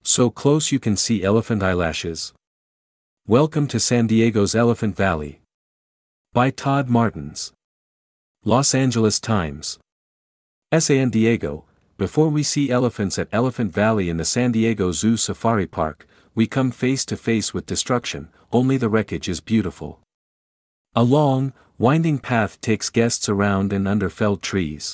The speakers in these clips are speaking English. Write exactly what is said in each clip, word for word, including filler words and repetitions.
So close you can see elephant eyelashes. Welcome to San Diego's Elephant Valley. By Todd Martins. Los Angeles Times. San Diego. Before we see elephants at Elephant Valley in the San Diego Zoo Safari Park, we come face to face with destruction. Only the wreckage is beautiful. A long, winding path takes guests around and under felled trees.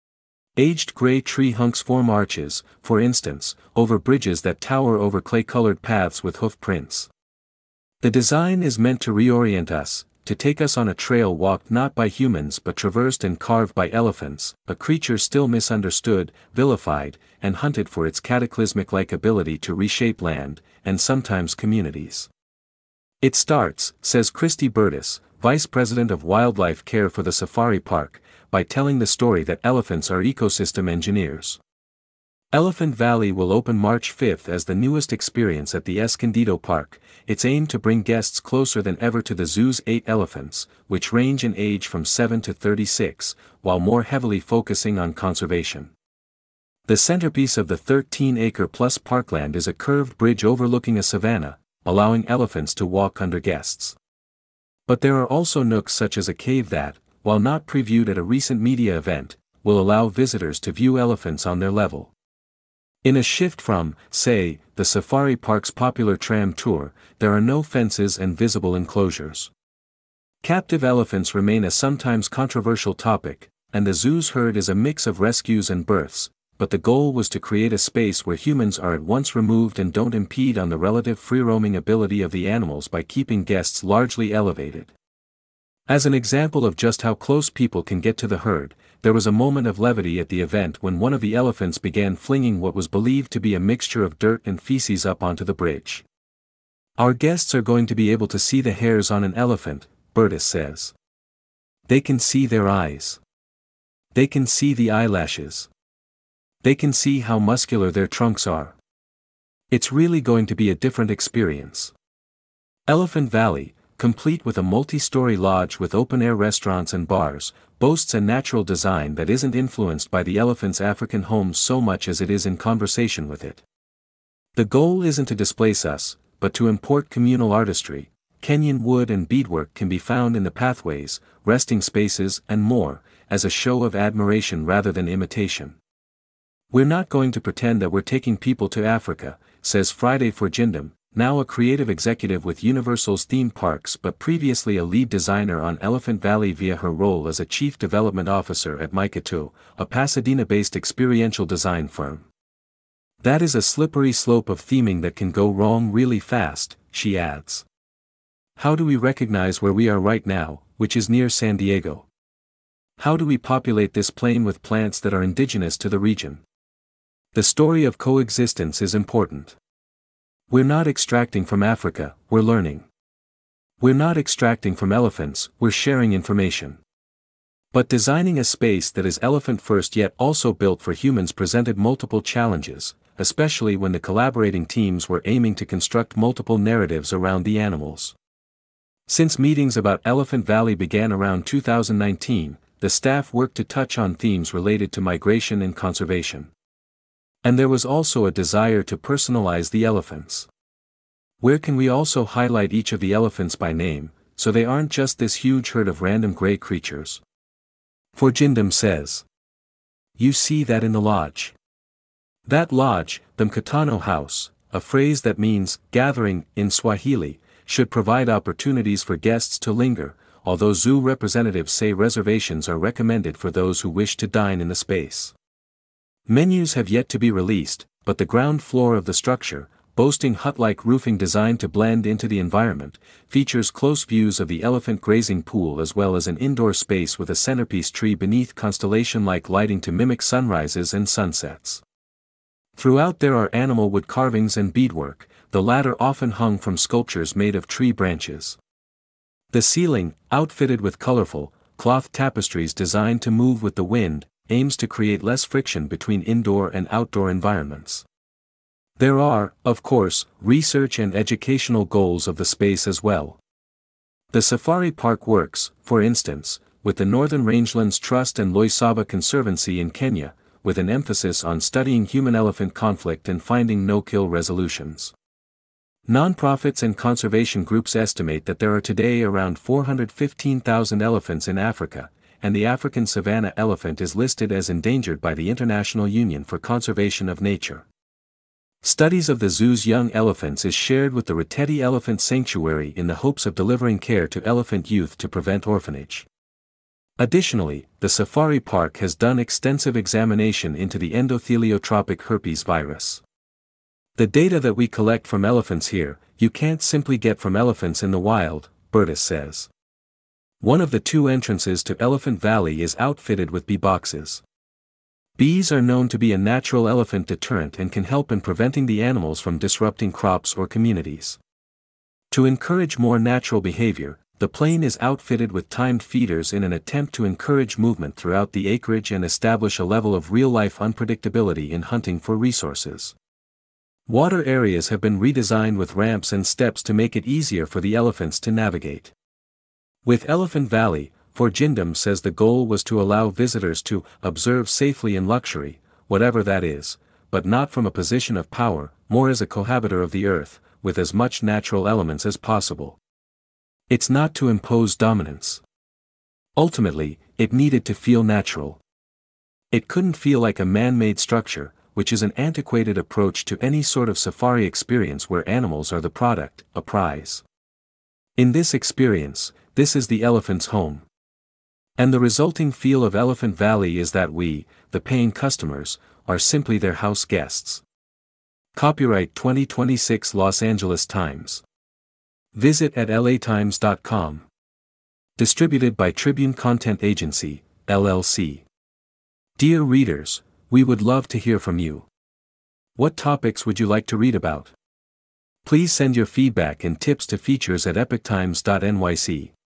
Aged gray tree hunks form arches, for instance, over bridges that tower over clay-colored paths with hoof prints. The design is meant to reorient us, to take us on a trail walked not by humans but traversed and carved by elephants, a creature still misunderstood, vilified, and hunted for its cataclysmic-like ability to reshape land, and sometimes communities. It starts, says Christy Burtis, Vice President of Wildlife Care for the Safari Park, by telling the story that elephants are ecosystem engineers. Elephant Valley will open March fifth as the newest experience at the Escondido Park. It's aimed to bring guests closer than ever to the zoo's eight elephants, which range in age from seven to thirty-six, while more heavily focusing on conservation. The centerpiece of the thirteen-acre-plus parkland is a curved bridge overlooking a savanna, allowing elephants to walk under guests. But there are also nooks such as a cave that, while not previewed at a recent media event, will allow visitors to view elephants on their level. In a shift from, say, the safari park's popular tram tour, there are no fences and visible enclosures. Captive elephants remain a sometimes controversial topic, and the zoo's herd is a mix of rescues and births, but the goal was to create a space where humans are at once removed and don't impede on the relative free-roaming ability of the animals by keeping guests largely elevated. As an example of just how close people can get to the herd, there was a moment of levity at the event when one of the elephants began flinging what was believed to be a mixture of dirt and feces up onto the bridge. Our guests are going to be able to see the hairs on an elephant, Burtis says. They can see their eyes. They can see the eyelashes. They can see how muscular their trunks are. It's really going to be a different experience. Elephant Valley, complete with a multi-story lodge with open-air restaurants and bars, boasts a natural design that isn't influenced by the elephant's African homes so much as it is in conversation with it. The goal isn't to displace us, but to import communal artistry. Kenyan wood and beadwork can be found in the pathways, resting spaces and more, as a show of admiration rather than imitation. We're not going to pretend that we're taking people to Africa, says Friday for Jindam, now a creative executive with Universal's theme parks but previously a lead designer on Elephant Valley via her role as a chief development officer at Maikato, a Pasadena-based experiential design firm. That is a slippery slope of theming that can go wrong really fast, she adds. How do we recognize where we are right now, which is near San Diego? How do we populate this plain with plants that are indigenous to the region? The story of coexistence is important. We're not extracting from Africa, we're learning. We're not extracting from elephants, we're sharing information. But designing a space that is elephant-first yet also built for humans presented multiple challenges, especially when the collaborating teams were aiming to construct multiple narratives around the animals. Since meetings about Elephant Valley began around two thousand nineteen, the staff worked to touch on themes related to migration and conservation. And there was also a desire to personalize the elephants. Where can we also highlight each of the elephants by name, so they aren't just this huge herd of random gray creatures? For Jindam says. You see that in the lodge. That lodge, the Mkutano House, a phrase that means gathering in Swahili, should provide opportunities for guests to linger, although zoo representatives say reservations are recommended for those who wish to dine in the space. Menus have yet to be released, but the ground floor of the structure, boasting hut-like roofing designed to blend into the environment, features close views of the elephant grazing pool as well as an indoor space with a centerpiece tree beneath constellation-like lighting to mimic sunrises and sunsets. Throughout there are animal wood carvings and beadwork, the latter often hung from sculptures made of tree branches. The ceiling, outfitted with colorful, cloth tapestries designed to move with the wind, aims to create less friction between indoor and outdoor environments. There are, of course, research and educational goals of the space as well. The Safari Park works, for instance, with the Northern Rangelands Trust and Loisaba Conservancy in Kenya, with an emphasis on studying human-elephant conflict and finding no-kill resolutions. Nonprofits and conservation groups estimate that there are today around four hundred fifteen thousand elephants in Africa, and the African savanna elephant is listed as endangered by the International Union for Conservation of Nature. Studies of the zoo's young elephants is shared with the Reteti Elephant Sanctuary in the hopes of delivering care to elephant youth to prevent orphanage. Additionally, the safari park has done extensive examination into the endotheliotrophic herpes virus. The data that we collect from elephants here, you can't simply get from elephants in the wild, Burtis says. One of the two entrances to Elephant Valley is outfitted with bee boxes. Bees are known to be a natural elephant deterrent and can help in preventing the animals from disrupting crops or communities. To encourage more natural behavior, the plane is outfitted with timed feeders in an attempt to encourage movement throughout the acreage and establish a level of real-life unpredictability in hunting for resources. Water areas have been redesigned with ramps and steps to make it easier for the elephants to navigate. With Elephant Valley, Forjindam says the goal was to allow visitors to observe safely in luxury, whatever that is, but not from a position of power, more as a cohabiter of the earth, with as much natural elements as possible. It's not to impose dominance. Ultimately, it needed to feel natural. It couldn't feel like a man-made structure, which is an antiquated approach to any sort of safari experience where animals are the product, a prize. In this experience, this is the elephant's home. And the resulting feel of Elephant Valley is that we, the paying customers, are simply their house guests. Copyright twenty twenty-six Los Angeles Times. Visit at L A times dot com. Distributed by Tribune Content Agency, L L C. Dear readers, we would love to hear from you. What topics would you like to read about? Please send your feedback and tips to features at epoch times dot N Y C.